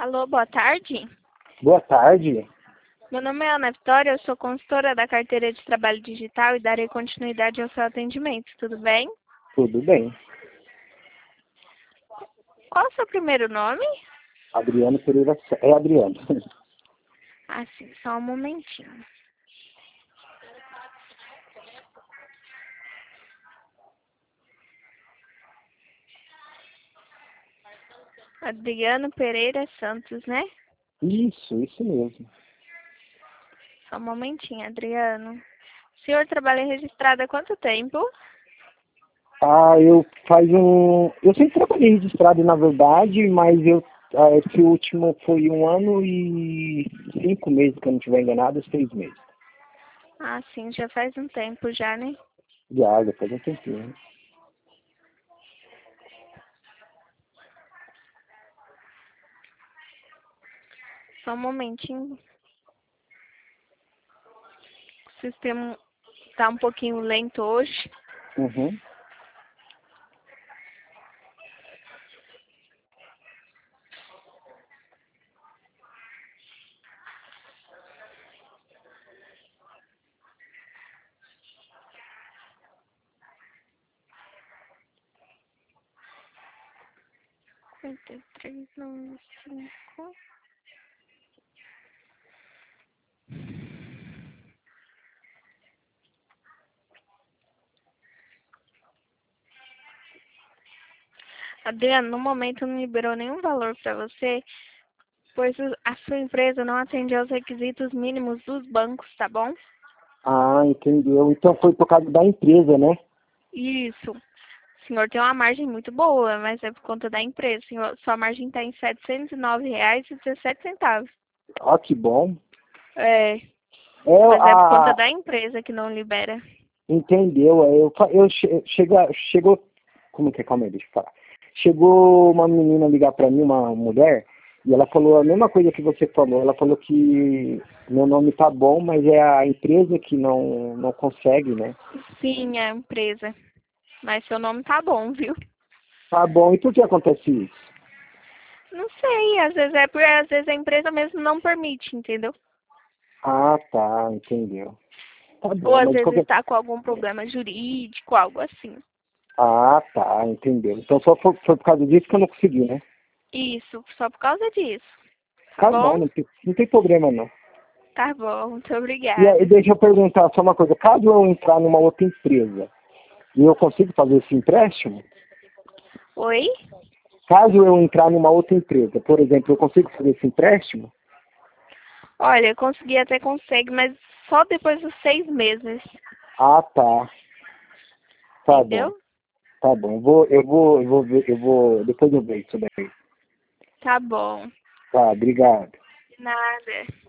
Alô, boa tarde. Boa tarde. Meu nome é Ana Vitória, eu sou consultora da carteira de trabalho digital e darei continuidade ao seu atendimento, tudo bem? Tudo bem. Qual é o seu primeiro nome? Adriano Pereira. É Adriano. Ah, sim, só um momentinho. Adriano Pereira Santos, né? Isso mesmo. Só um momentinho, Adriano. O senhor trabalha registrado há quanto tempo? Eu sempre trabalhei registrado, na verdade, mas esse último foi 1 ano e 5 meses, que eu não estiver enganado, 6 meses. Ah, sim, já faz um tempo já, né? Já faz um tempinho. Só um momentinho. O sistema tá um pouquinho lento hoje. Uhum. Cinquenta e três, 95. Adriano, no momento não liberou nenhum valor para você, pois a sua empresa não atende aos requisitos mínimos dos bancos, tá bom? Ah, entendeu. Então foi por causa da empresa, né? Isso. O senhor tem uma margem muito boa, mas é por conta da empresa. Sua margem está em R$ 709,17. Ah, que bom. É, É, mas é por conta da empresa que não libera. entendeu? Chegou, como que é? Calma aí, deixa eu falar. Chegou uma menina ligar pra mim, uma mulher, e ela falou a mesma coisa que você falou. Ela falou que meu nome tá bom, mas é a empresa que não consegue, né? Sim, é a empresa. Mas seu nome tá bom, viu? Tá bom, e por que acontece isso? Não sei, às vezes é porque às vezes a empresa mesmo não permite, entendeu? Ah, tá, entendeu. Tá Ou bom, às mas de vezes qualquer... está com algum problema jurídico, algo assim. Ah, tá, entendeu. Então só foi por causa disso que eu não consegui, né? Isso, só por causa disso. Tá Tá bom? bom, não tem problema não. Tá bom, muito E aí, obrigada. deixa eu perguntar só uma coisa. Caso eu entrar numa outra empresa, e eu consigo fazer esse empréstimo? Oi? Caso eu entrar numa outra empresa, por exemplo, eu consigo fazer esse empréstimo? Olha, eu consegui até consegue, mas só depois dos 6 meses. Ah, tá. Tá bom. Entendeu? Tá bom. Eu vou ver, depois eu vejo isso daí. Tá bom. Tá, obrigado. Nada.